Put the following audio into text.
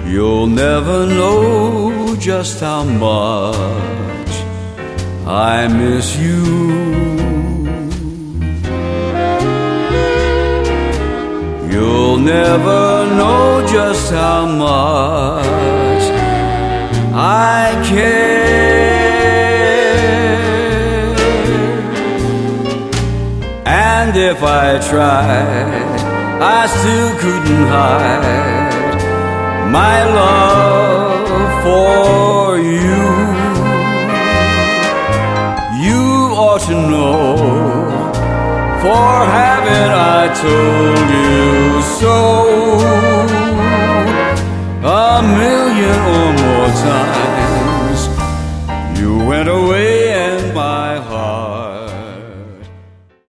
You'll never know just how much I miss you. You'll never know just how much I care. And if I tried, I still couldn't hide my love for you. You ought to know, for haven't I told you so a million or more times?